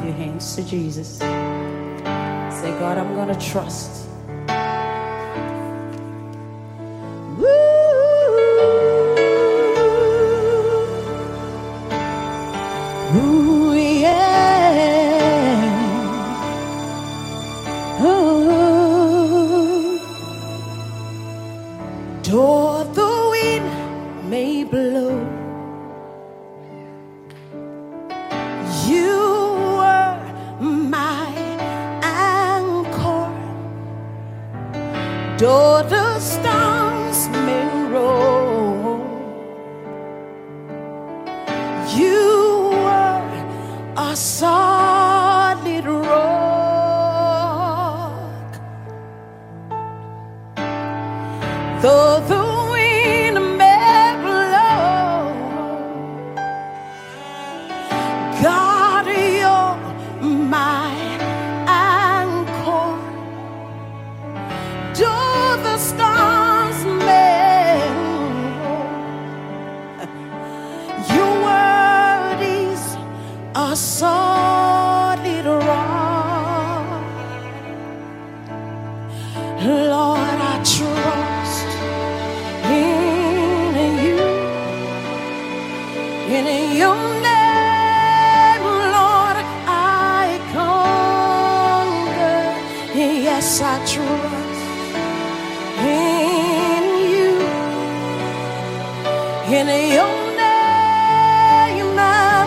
your hands to Jesus. Say, God, I'm gonna trust. Woo! Ooh, yeah. Ooh. Though the wind may blow, you were my anchor. Though the storms may roll, you were a solid rock. Though the wind may blow, God, you're my anchor. Though the stars may roll, your word is a solid rock. Lord, I trust in you, in your name, Lord, I conquer. Yes, I trust in you, in your name, I'm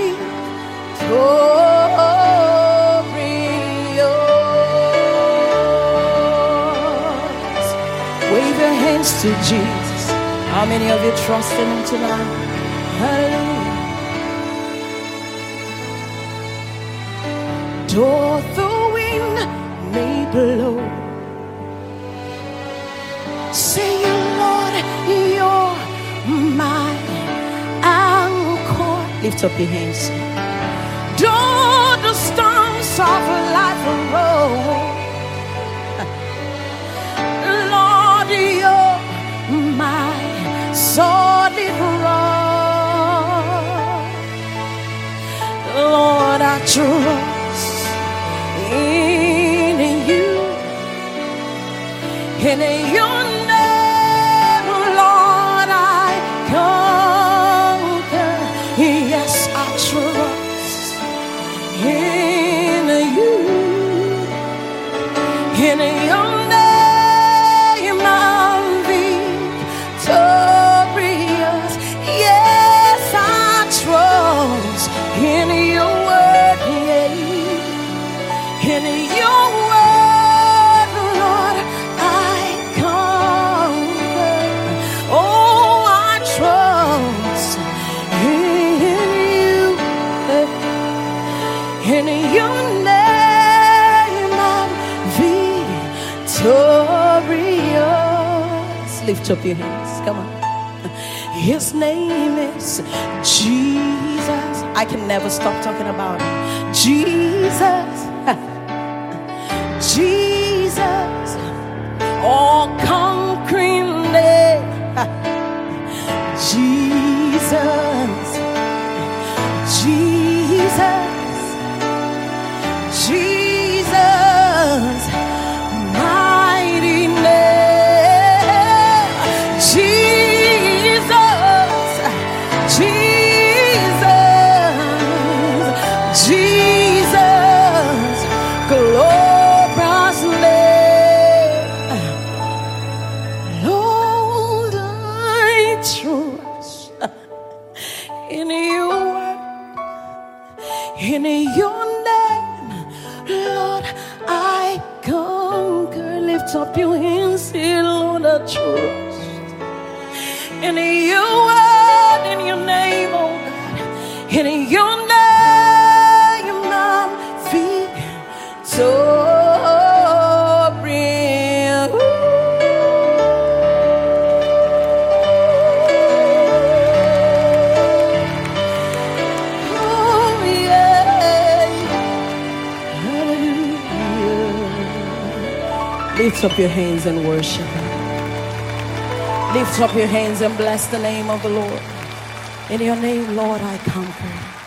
victorious. Wave your hands to Jesus. How many of you trust in him tonight? Hallelujah. Though the wind may blow, say, Lord, you're my anchor. Lift up your hands. Though the storms of life roll, Lord, you're my solid rock. Lord, I trust in you, in your name, Lord, I conquer. Yes, I trust in you, in your name, I'm victorious. Yes, I trust in your word, in your word, Lord, I conquer. Oh, I trust in you, in your name, I'm victorious. Lift up your hands, come on. His name is Jesus. I can never stop talking about him. Jesus, Jesus, all conquering name. Jesus, Jesus, Jesus, mighty name. Jesus, Jesus, Jesus, glorious name. Lord, I trust in your word, in your name, Lord, I conquer. Lift up your hands, say, Lord, I trust in your word, in your name, oh God, in your name, I'm victorious. Oh, yeah. Hallelujah. Lift up your hands and worship him. Lift up your hands and bless the name of the Lord. In your name, Lord, I conquer.